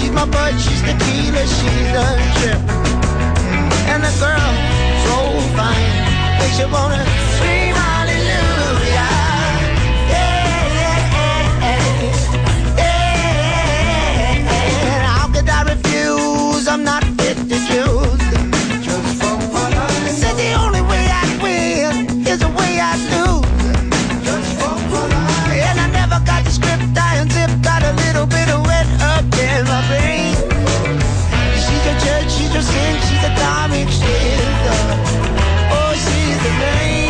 She's my bud, she's tequila, she's a trip. And the girl, so fine, makes you wanna scream hallelujah. How could I refuse? I'm not fit to choose. Just for what I said, the only way I win is the way I lose. Just for what I and I never got the script, I unzipped, got a little bit of wet up in my brain. She's a church, she's a sin, she's a comic strip. Oh, she's the rain.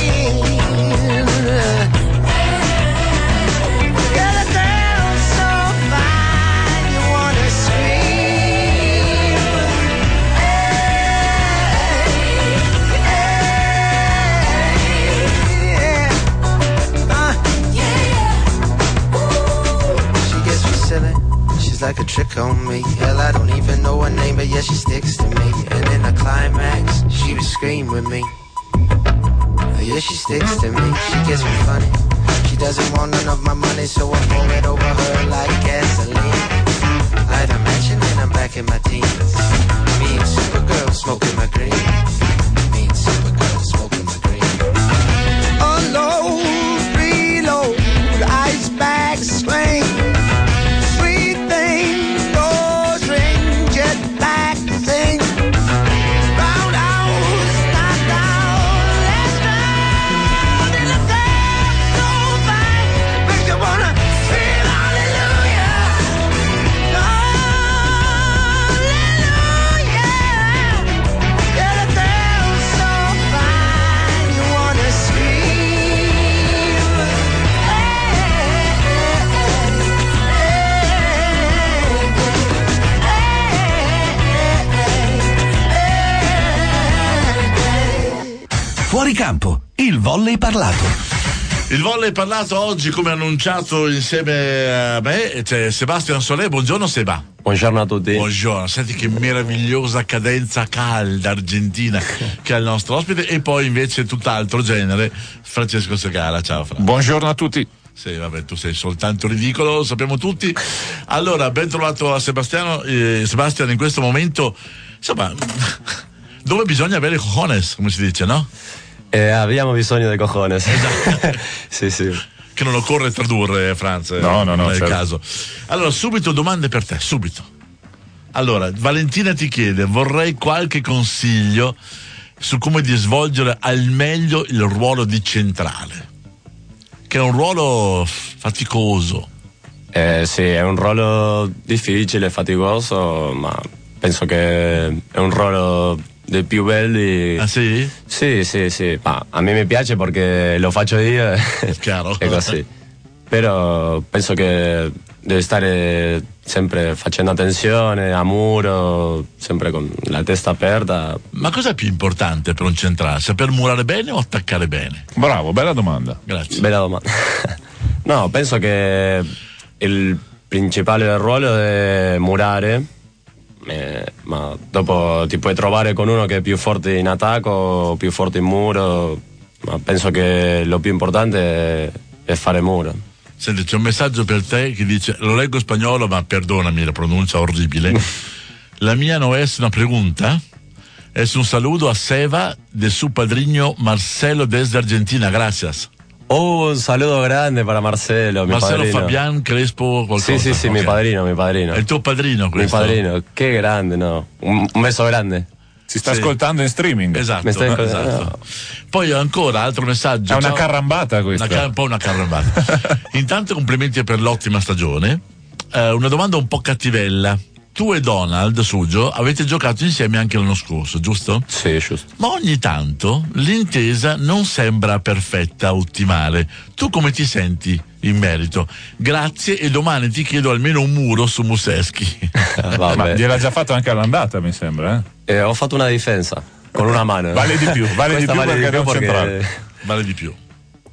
Like a trick on me. Hell, I don't even know her name, but yeah, she sticks to me. And in the climax, she would scream with me. Yeah, she sticks to me. She gets me funny. She doesn't want none of my money, so I pour it over her like gasoline. Light a match and then I'm back in my teens. Me and Supergirl smoking my green. Me and Supergirl smoking my green. Unload, reload, ice bag sling. Fuori campo, il volley parlato. Il volley parlato oggi, come annunciato insieme a me, c'è Sebastian Solé. Buongiorno Seba. Buongiorno a tutti. Buongiorno, senti che meravigliosa cadenza calda argentina che ha il nostro ospite, e poi invece tutt'altro genere, Francesco Segara. Ciao Fra. Buongiorno a tutti. Sì, vabbè, tu sei soltanto ridicolo, lo sappiamo tutti. Allora, ben trovato a Sebastian in questo momento, insomma, dove bisogna avere cojones, come si dice, no? Abbiamo bisogno di cojones. Esatto. sì. Che non occorre tradurre, Franz. No, non è certo. il caso. Allora, subito domande per te, subito. Allora, Valentina ti chiede: vorrei qualche consiglio su come di svolgere al meglio il ruolo di centrale, che è un ruolo faticoso. Sì, è un ruolo difficile, faticoso, ma penso che è un ruolo dei più belli. Ah sì? Sì, ma a me mi piace perché lo faccio io. Chiaro. È così. Però penso che deve stare sempre facendo attenzione a muro, sempre con la testa aperta. Ma cosa è più importante per un centrale? Saper murare bene o attaccare bene? Bravo, bella domanda. Grazie. Bella domanda. No, penso che il principale ruolo è murare. Ma dopo ti puoi trovare con uno che è più forte in attacco, più forte in muro, ma penso che lo più importante è fare muro. Senti, c'è un messaggio per te che dice, lo leggo in spagnolo ma perdonami la pronuncia orribile. La mia no es una pregunta, es un saludo a Seba de su padrino Marcelo desde Argentina, gracias. Oh, un saludo grande para Marcelo, mi Marcelo padrino. Fabián Crespo qualcosa. Sì, okay. mi padrino. È il tuo padrino questo? Mi padrino, che grande, no? Un beso grande. Si sta ascoltando in streaming. Esatto, Mi stai esatto. No. Poi ancora altro messaggio. È una carrambata questa. Un po' una carrambata. Intanto complimenti per l'ottima stagione. Una domanda un po' cattivella. Tu e Donald Suggio avete giocato insieme anche l'anno scorso, giusto? Sì, giusto. Ma ogni tanto l'intesa non sembra perfetta, ottimale. Tu come ti senti in merito? Grazie, e domani ti chiedo almeno un muro su Museschi. Ma gliel'ha già fatto anche all'andata, mi sembra. Ho fatto una difesa con una mano. Vale di più, perché è un centrale. Vale di più.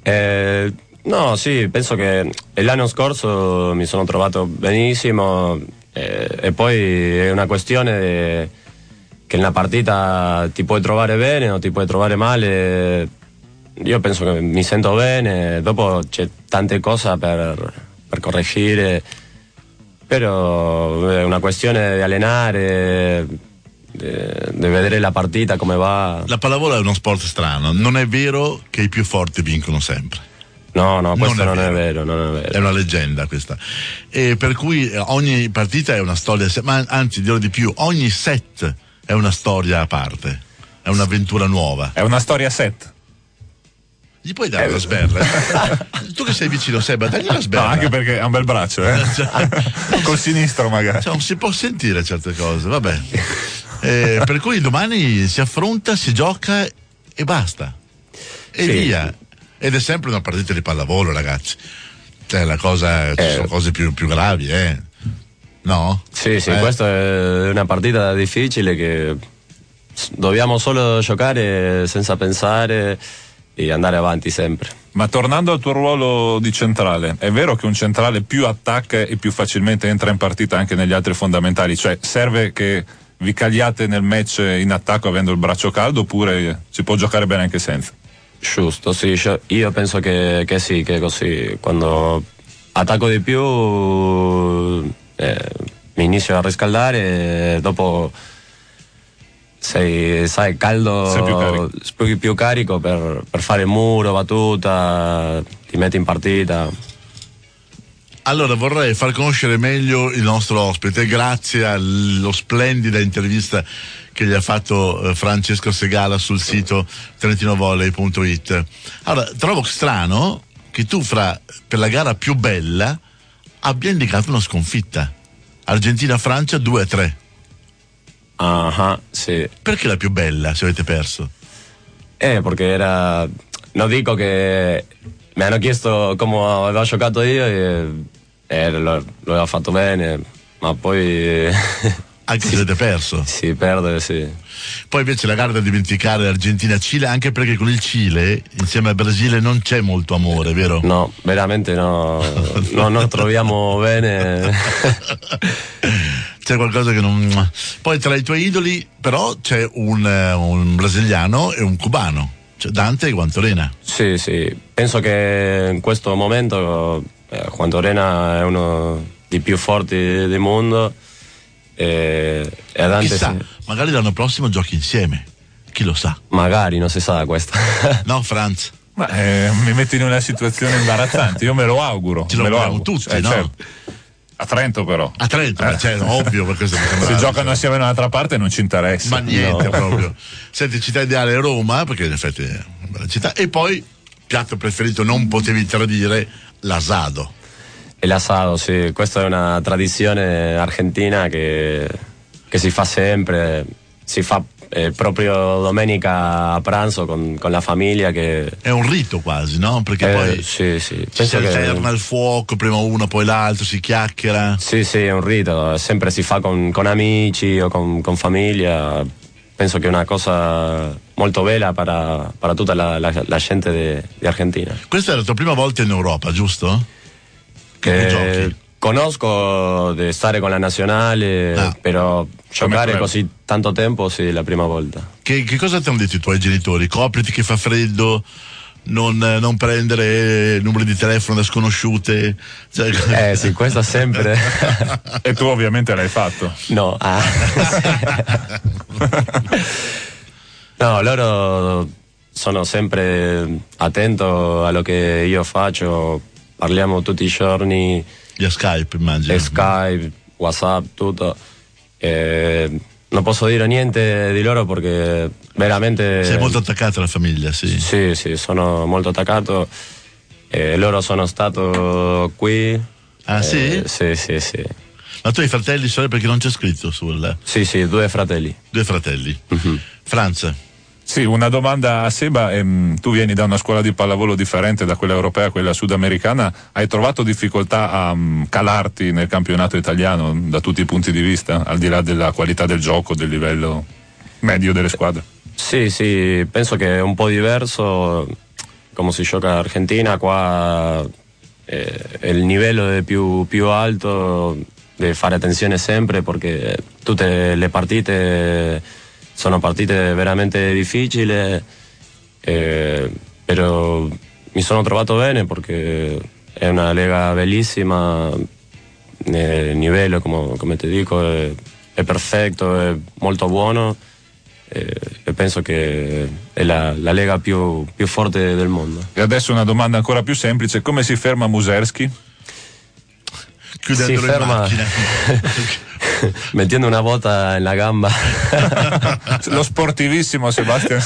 No, sì, penso che l'anno scorso mi sono trovato benissimo. E poi è una questione che nella partita ti puoi trovare bene o ti puoi trovare male. Io penso che mi sento bene, dopo c'è tante cose per correggere, Però è una questione di allenare, di vedere la partita come va. La pallavolo è uno sport strano, non è vero che i più forti vincono sempre. No, questo non è vero. È una leggenda questa. E per cui ogni partita è una storia, ma anzi dirò di più, ogni set è una storia a parte, è un'avventura nuova. È una storia set. Gli puoi dare la sberla? Tu che sei vicino, Seba, dagli la sberla. No, anche perché ha un bel braccio, col sinistro magari. Non si può sentire certe cose, vabbè. Per cui domani si affronta, si gioca e basta. E sì, via. Ed è sempre una partita di pallavolo, ragazzi. Cioè la cosa, ci sono cose più gravi, no? Sì, questa è una partita difficile che dobbiamo solo giocare senza pensare e andare avanti sempre. Ma tornando al tuo ruolo di centrale, è vero che un centrale più attacca e più facilmente entra in partita anche negli altri fondamentali? Cioè serve che vi cagliate nel match in attacco avendo il braccio caldo, oppure si può giocare bene anche senza? Giusto, sì, io penso che sì, che è così. Quando attacco di più mi inizio a riscaldare e dopo sei caldo, sei più carico per fare muro, battuta, ti metti in partita. Allora vorrei far conoscere meglio il nostro ospite grazie allo splendida intervista che gli ha fatto Francesco Segala sul sito trentinovolley.it. Allora, trovo strano che tu per la gara più bella abbia indicato una sconfitta. Argentina-Francia 2-3. Sì. Perché la più bella se avete perso? Perché era... Non dico che mi hanno chiesto come avevo giocato io e lo avevo fatto bene, ma poi... Anche se avete perso? Sì, perdere, sì. Poi invece la gara da dimenticare Argentina-Cile, anche perché con il Cile, insieme al Brasile, non c'è molto amore, vero? No, veramente no. Non troviamo bene. C'è qualcosa che non... Poi tra i tuoi idoli, però, c'è un brasiliano e un cubano, cioè Dante e Juantorena. Sì. Penso che in questo momento Juantorena è uno dei più forti del mondo. E Dante chissà, magari l'anno prossimo giochi insieme, chi lo sa? Magari, non si sa questa. No, Franz? Mi metti in una situazione imbarazzante, io me lo auguro. Ce lo auguriamo tutti, no? Certo. A Trento però. A Trento, cioè, ovvio, per questo se giocano assieme da un'altra parte non ci interessa. Ma niente, proprio. Senti, città ideale Roma, perché in effetti è una bella città, e poi piatto preferito, non potevi tradire, l'asado. L'asado, sì, questa è una tradizione argentina che si fa sempre, si fa proprio domenica a pranzo con la famiglia. Che è un rito quasi, no? Perché poi sì. Si alterna il fuoco, prima uno poi l'altro, si chiacchiera. Sì, è un rito, sempre si fa con amici o con famiglia. Penso che è una cosa molto bella per tutta la gente di Argentina. Questa è la tua prima volta in Europa, giusto? Che giochi? Conosco di stare con la nazionale, però giocare così tanto tempo sì, è la prima volta. Che cosa ti hanno detto i tuoi genitori? Copriti che fa freddo, non prendere numeri di telefono da sconosciute, cioè... sì, questo sempre. E tu ovviamente l'hai fatto? No. No, loro sono sempre attenti a lo che io faccio. Parliamo tutti i giorni. Via Skype, immagino. Skype, WhatsApp, tutto. Non posso dire niente di loro perché veramente... Sei molto attaccato alla famiglia, sì? Sì, sono molto attaccato. Loro sono stato qui. Ah, sì? Sì. Ma tu hai fratelli, sorelle, perché non c'è scritto sul... Sì, 2 fratelli. 2 fratelli. Uh-huh. Franz? Sì, una domanda a Seba. Tu vieni da una scuola di pallavolo differente da quella europea a quella sudamericana. Hai trovato difficoltà a calarti nel campionato italiano da tutti i punti di vista, al di là della qualità del gioco, del livello medio delle squadre? Sì, penso che è un po' diverso come si gioca in Argentina. Qua il livello è più alto, devi fare attenzione sempre perché tutte le partite sono partite veramente difficili, però mi sono trovato bene perché è una lega bellissima, livello, come ti dico, è perfetto, è molto buono, e penso che è la lega più forte del mondo. E adesso una domanda ancora più semplice: come si ferma Muserski? Chiudendolo si ferma in macchina. mettendo una botta nella gamba. Lo sportivissimo Sebastian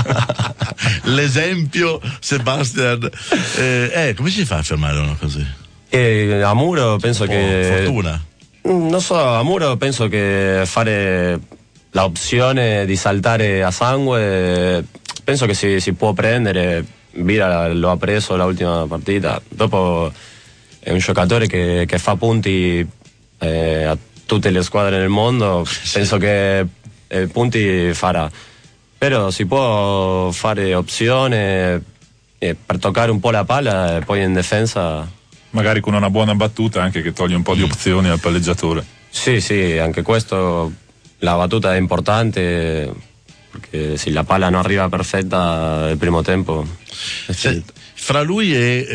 L'esempio Sebastian. Come si fa a fermare una così? E a Muro penso che fortuna. non so, a Muro penso che fare l'opzione di saltare a sangue, penso che si può prendere. Vira lo ha preso l'ultima partita. Dopo è un giocatore che fa punti a tutte le squadre nel mondo. Penso che punti farà, però si può fare opzione per toccare un po' la palla e poi in difesa magari con una buona battuta anche, che toglie un po' di opzioni al palleggiatore. Sì, anche questo, la battuta è importante, perché se la palla non arriva perfetta il primo tempo fra lui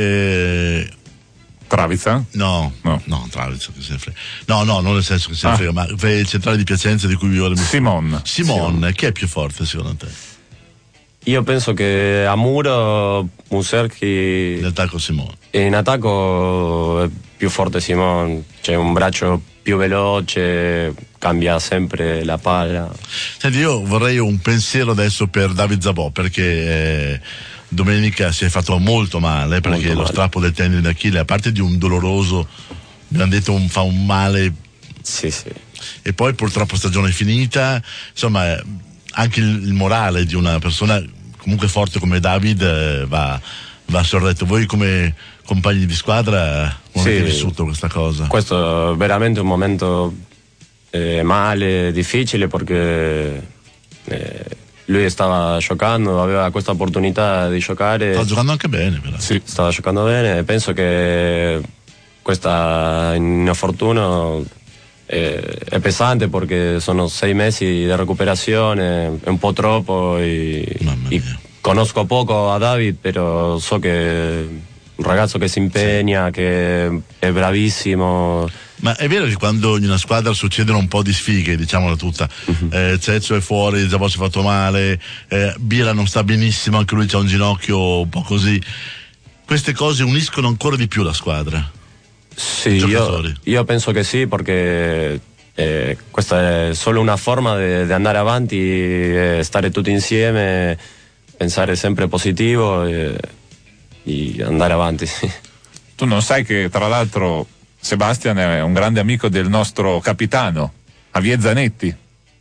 e Traviza? No, Traviza che se ne frega. No, non nel senso che se ne frega, ma il centrale di Piacenza di cui vi volevo Simon, chi è più forte secondo te? Io penso che a Muro Muserski in attacco Simone. In attacco è più forte Simone, c'è un braccio più veloce, cambia sempre la palla. Senti, io vorrei un pensiero adesso per David Zabò, perché domenica si è fatto molto male, perché molto lo strappo del tendine d'Achille, a parte di un doloroso, mi hanno detto fa un male. Sì. E poi purtroppo stagione finita, insomma anche il morale di una persona comunque forte come David va sorretto. Voi come compagni di squadra come avete vissuto questa cosa? Questo è veramente un momento male, difficile, perché lui stava giocando, aveva questa opportunità di giocare. Stava giocando anche bene, però. Sì, stava giocando bene. Penso che questa infortunio è pesante, perché sono 6 mesi di recuperazione, è un po' troppo, e conosco poco a David, però so che è un ragazzo che si impegna, che è bravissimo. Ma è vero che quando in una squadra succedono un po' di sfighe, diciamola tutta, Cezzo è fuori, Zabò si è fatto male, Bira non sta benissimo, anche lui c'ha un ginocchio un po' così, queste cose uniscono ancora di più la squadra? Sì, io penso che sì, perché questa è solo una forma di andare avanti, stare tutti insieme, pensare sempre positivo e andare avanti. Tu non sai che tra l'altro Sebastian è un grande amico del nostro capitano, Javier Zanetti?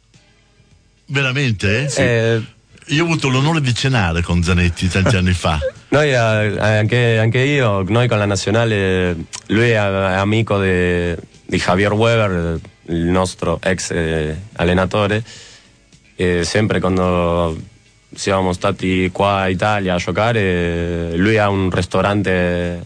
Veramente? Sì. Io ho avuto l'onore di cenare con Zanetti tanti anni fa. Noi anche io, noi con la nazionale, lui è amico di Javier Weber, il nostro ex allenatore, e sempre quando siamo stati qua in Italia a giocare, lui ha un ristorante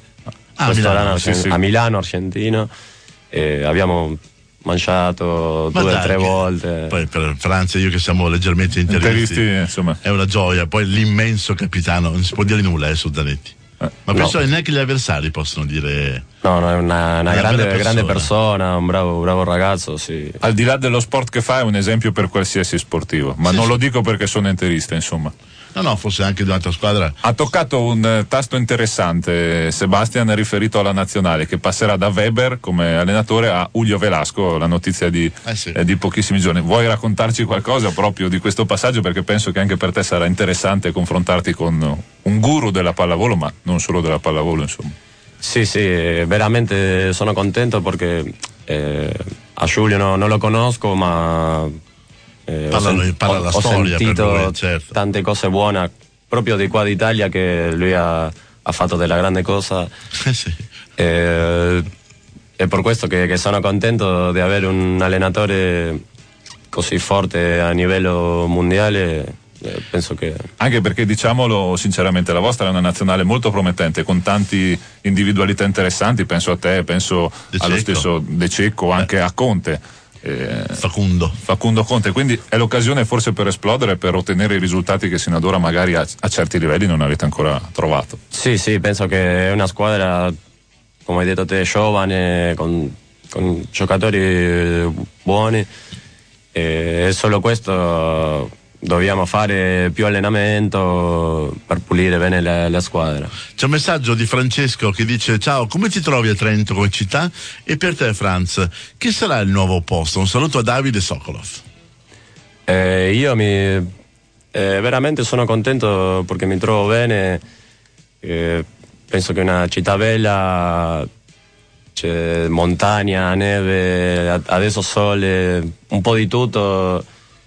a Milano, argentino, e abbiamo mangiato 2 o 3 volte. Poi per Franza, io che siamo leggermente interisti, insomma, è una gioia. Poi l'immenso capitano, non si può dire nulla su Zanetti, ma penso che neanche gli avversari possono dire. No, è una grande persona, un bravo ragazzo, sì. Al di là dello sport che fa, è un esempio per qualsiasi sportivo, ma non lo dico perché sono interista, insomma. No, forse anche di un'altra squadra. Ha toccato un tasto interessante Sebastian, riferito alla nazionale, che passerà da Weber come allenatore a Julio Velasco, la notizia di pochissimi giorni. Vuoi raccontarci qualcosa proprio di questo passaggio? Perché penso che anche per te sarà interessante confrontarti con un guru della pallavolo, ma non solo della pallavolo, insomma. Sì, veramente sono contento, perché a Giulio non lo conosco, ma parla la storia, ho sentito per lui, certo, tante cose buone proprio di qua d'Italia, che lui ha fatto della grande cosa. Sì. È per questo che sono contento di avere un allenatore così forte a livello mondiale. Penso che anche perché, diciamolo sinceramente, la vostra è una nazionale molto promettente, con tanti individualità interessanti. Penso a te, penso allo stesso De Cecco, anche a Conte. Facundo Conte, quindi è l'occasione forse per esplodere, per ottenere i risultati che sino ad ora magari a certi livelli non avete ancora trovato. Sì, penso che è una squadra, come hai detto te, giovane, con con giocatori buoni, e solo questo dobbiamo fare più allenamento per pulire bene la squadra. C'è un messaggio di Francesco che dice: ciao, come ti trovi a Trento come città? E per te, Franz, chi sarà il nuovo posto? Un saluto a Davide Sokolov. Io veramente sono contento perché mi trovo bene, penso che è una città bella, c'è montagna, neve, adesso sole, un po' di tutto.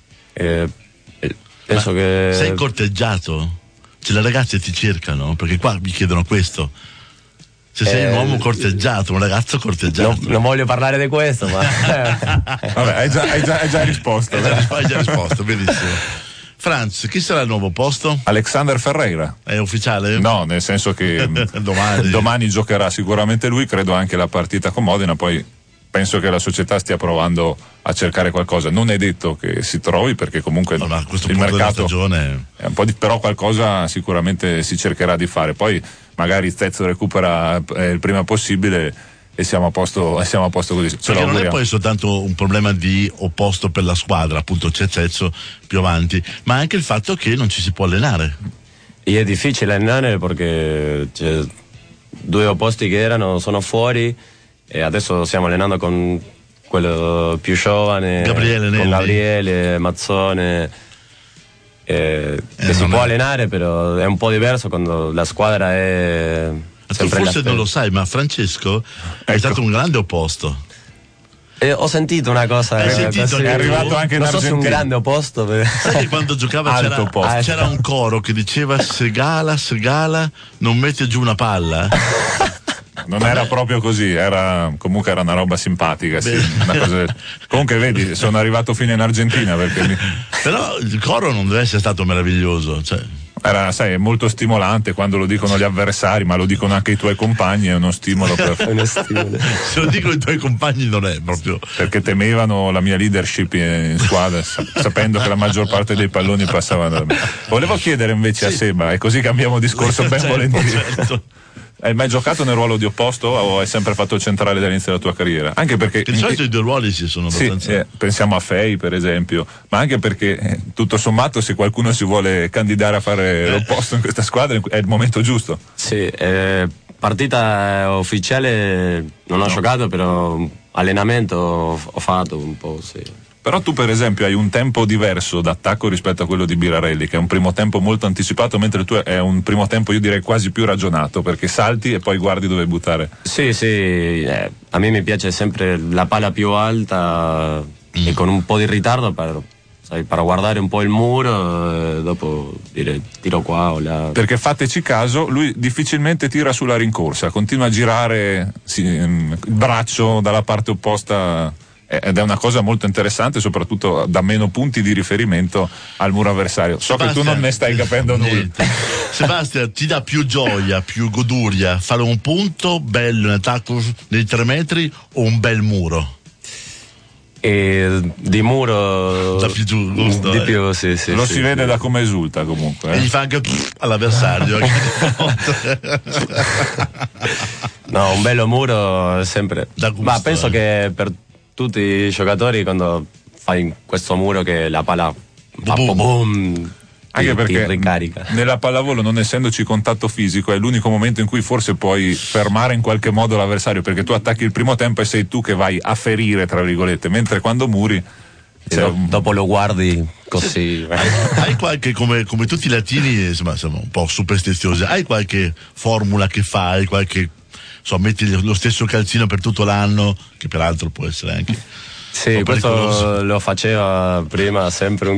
Penso che sei corteggiato? Cioè, le ragazze ti cercano? Perché qua mi chiedono questo. Se sei un uomo corteggiato, un ragazzo corteggiato. Non voglio parlare di questo, ma vabbè, hai già risposto. Hai già risposto, benissimo. Franz, chi sarà il nuovo posto? Alexander Ferreira. È ufficiale? No, nel senso che domani giocherà sicuramente lui, credo anche la partita con Modena, poi penso che la società stia provando a cercare qualcosa. Non è detto che si trovi, perché comunque a questo il punto mercato della stagione è un po' però qualcosa sicuramente si cercherà di fare. Poi magari Zezzo recupera il prima possibile e siamo a posto così. Perché non è poi soltanto un problema di opposto per la squadra, appunto c'è Zezzo più avanti, ma anche il fatto che non ci si può allenare. E è difficile allenare perché c'è 2 opposti che sono fuori, e adesso stiamo allenando con quello più giovane, con Gabriele Mazzone, che si può allenare, però è un po' diverso quando la squadra è sempre forse non lo sai, ma Francesco è stato un grande opposto. Ho sentito una cosa, è arrivato anche in non so se è un grande opposto. Sai che quando giocava c'era un coro che diceva Segala, non mette giù una palla? Non era proprio così, comunque era una roba simpatica, sì, una cosa. Comunque vedi, sono arrivato fino in Argentina perché però il coro non deve essere stato meraviglioso, cioè. Era, sai, è molto stimolante quando lo dicono gli avversari, ma lo dicono anche i tuoi compagni, è uno stimolo per... Se lo dicono i tuoi compagni non è proprio... Perché temevano la mia leadership in squadra, sapendo che la maggior parte dei palloni passavano da me. Volevo chiedere invece a Seba, e così cambiamo discorso ben volentieri. Certo. Hai mai giocato nel ruolo di opposto o hai sempre fatto il centrale dall'inizio della tua carriera? Anche perché di solito i 2 ruoli si sono abbastanza. Sì, pensiamo a Fei per esempio, ma anche perché tutto sommato se qualcuno si vuole candidare a fare l'opposto in questa squadra è il momento giusto. Sì, partita ufficiale non ho giocato, però allenamento ho fatto un po', sì. Però tu per esempio hai un tempo diverso d'attacco rispetto a quello di Birarelli, che è un primo tempo molto anticipato, mentre il tuo è un primo tempo io direi quasi più ragionato, perché salti e poi guardi dove buttare. Sì, a me mi piace sempre la palla più alta e con un po' di ritardo per guardare un po' il muro e dopo dire tiro qua o là. Perché fateci caso, lui difficilmente tira sulla rincorsa, continua a girare il braccio dalla parte opposta, ed è una cosa molto interessante, soprattutto da meno punti di riferimento al muro avversario. So che tu non ne stai capendo nulla. Sebastian, ti dà più gioia, più goduria fare un punto bello in attacco nei 3 metri o un bel muro? E di muro da più giusto, di più, sì, lo si vede da come esulta comunque, e gli fa anche all'avversario. No, un bello muro sempre, ma penso che per tutti i giocatori quando fai questo muro che la palla fa boom, anche perché ti ricarica. Nella pallavolo, non essendoci contatto fisico, è l'unico momento in cui forse puoi fermare in qualche modo l'avversario, perché tu attacchi il primo tempo e sei tu che vai a ferire tra virgolette, mentre quando muri dopo lo guardi così. Hai qualche, come tutti i latini, insomma, siamo un po' superstiziosi, hai qualche formula che fai, qualche, metti lo stesso calzino per tutto l'anno, che peraltro può essere anche sì, questo lo faceva prima sempre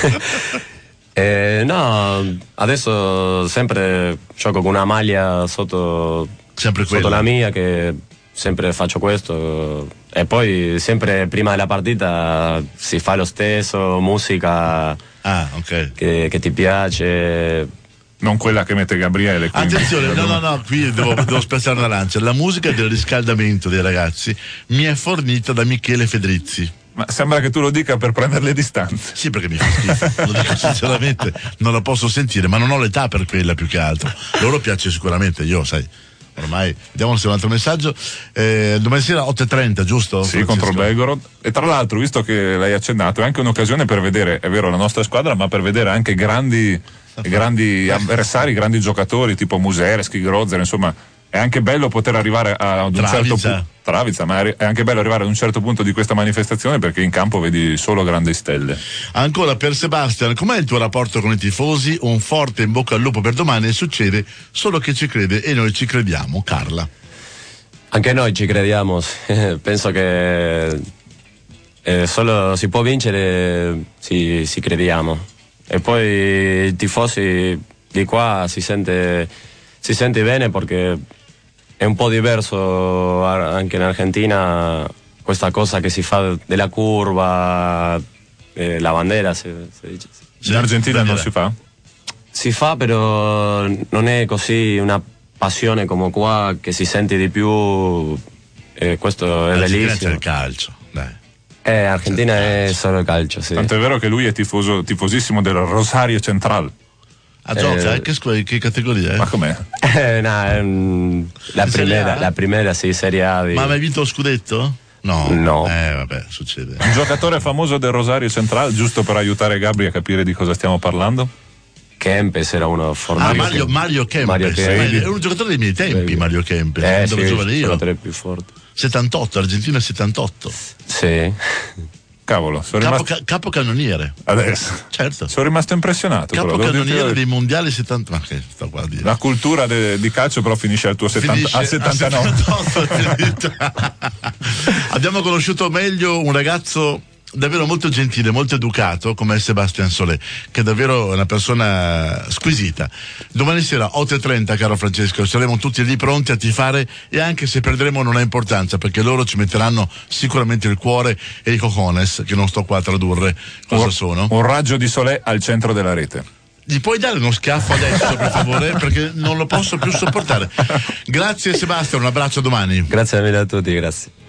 no, adesso sempre gioco con una maglia sotto la mia, che sempre faccio questo, e poi sempre prima della partita si fa lo stesso, musica che ti piace, non quella che mette Gabriele. Quindi. Attenzione, no, qui devo spezzare una lancia. La musica del riscaldamento dei ragazzi mi è fornita da Michele Fedrizzi. Ma sembra che tu lo dica per prendere le distanze. Sì, perché mi fa schifo, lo dico sinceramente, non la posso sentire, ma non ho l'età per quella più che altro. Loro piace sicuramente, io ormai vediamo se un altro messaggio. Domani sera 8:30, giusto? Sì, Francesco? contro Belgorod. E tra l'altro, visto che l'hai accennato, è anche un'occasione per vedere, è vero, la nostra squadra, ma per vedere anche grandi avversari, grandi giocatori tipo Musereschi, Grozer, insomma. È anche bello poter arrivare ad un certo punto. Traviza, ma è anche bello arrivare ad un certo punto di questa manifestazione, perché in campo vedi solo grandi stelle. Ancora per Sebastian, com'è il tuo rapporto con i tifosi? Un forte in bocca al lupo per domani, succede solo che ci crede e noi ci crediamo. Carla. Anche noi ci crediamo, penso che solo si può vincere, si crediamo. E poi i tifosi di qua si sente bene, perché è un po' diverso anche in Argentina questa cosa che si fa della curva, la bandera si dice. In Argentina non si fa? Si fa, però non è così una passione come qua, che si sente di più, questo è bellissimo. C'è il calcio, dai. Argentina è solo il calcio, sì. Tanto è vero che lui è tifosissimo del Rosario Central. Gioca? Che categoria è? Ma com'è? La primera, sì, Serie A. Ma hai mai vinto lo scudetto? No. Vabbè, succede. Un giocatore famoso del Rosario Central, giusto per aiutare Gabri a capire di cosa stiamo parlando? Kempes era uno fortissimo. Mario Kempes. È un giocatore dei miei tempi, sì. Mario Kempes. Dove giocavo io? Sono tra i più forti. 78, Argentina 78. Sì. Cavolo, capocannoniere. Adesso. Certo. Sono rimasto impressionato. Capocannoniere dei mondiali 70. Ma che sto qua a dire? La cultura di calcio però finisce al tuo 79. Abbiamo conosciuto meglio un ragazzo davvero molto gentile, molto educato, come Sebastian Solé, che è davvero una persona squisita. Domani sera 8:30, caro Francesco, saremo tutti lì pronti a tifare, e anche se perderemo non ha importanza, perché loro ci metteranno sicuramente il cuore e i cojones, che non sto qua a tradurre cosa sono. Un raggio di Solé al centro della rete. Gli puoi dare uno schiaffo adesso, per favore, perché non lo posso più sopportare. Grazie Sebastian, un abbraccio, a domani. Grazie mille a tutti, grazie.